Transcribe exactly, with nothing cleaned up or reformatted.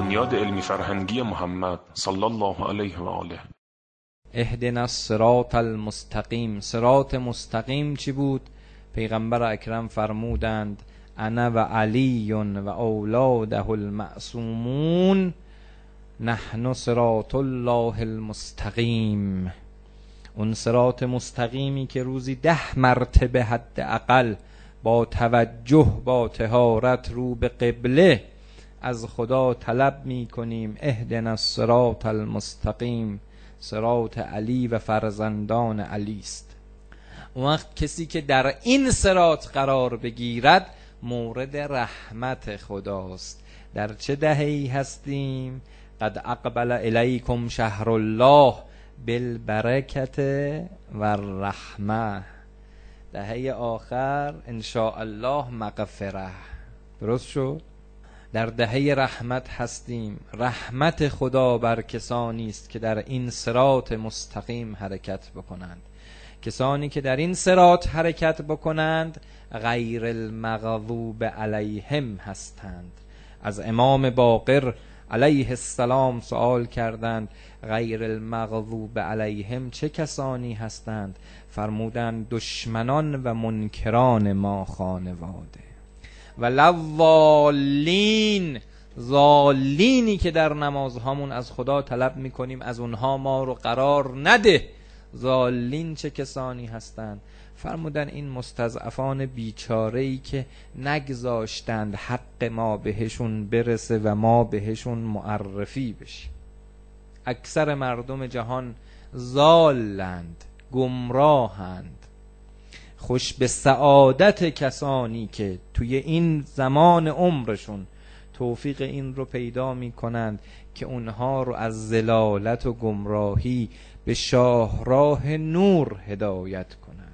بنیاد علمی فرهنگی محمد صلی الله علیه و آله. اهدنا الصراط المستقیم. صراط مستقیم چی بود؟ پیغمبر اکرم فرمودند انا و علی و اولاده المعصومون نحن صراط الله المستقیم. اون صراط مستقیمی که روزی ده مرتبه حداقل با توجه با طهارت رو به قبله از خدا طلب می کنیم اهدنا الصراط المستقیم، صراط علی و فرزندان علی است. اون وقت کسی که در این صراط قرار بگیرد مورد رحمت خداست. در چه دهه‌ای هستیم؟ قد اقبل الیکم شهر الله بالبرکت و الرحمه. دهه آخر ان شاء الله مغفره. درست شد؟ در دهه رحمت هستیم. رحمت خدا بر کسانی است که در این صراط مستقیم حرکت بکنند. کسانی که در این صراط حرکت بکنند غیر المغضوب علیهم هستند. از امام باقر علیه السلام سوال کردند غیر المغضوب علیهم چه کسانی هستند؟ فرمودند دشمنان و منکران ما خانواده. و لضالین، ضالینی که در نمازهامون از خدا طلب میکنیم از اونها ما رو قرار نده. ضالین چه کسانی هستند؟ فرمودن این مستضعفان بیچاره‌ای که نگذاشتند حق ما بهشون برسه و ما بهشون معرفی بشیم. اکثر مردم جهان ضالند، گمراهند. خوش به سعادت کسانی که توی این زمان عمرشون توفیق این رو پیدا می کنند که اونها رو از ضلالت و گمراهی به شاهراه نور هدایت کنند.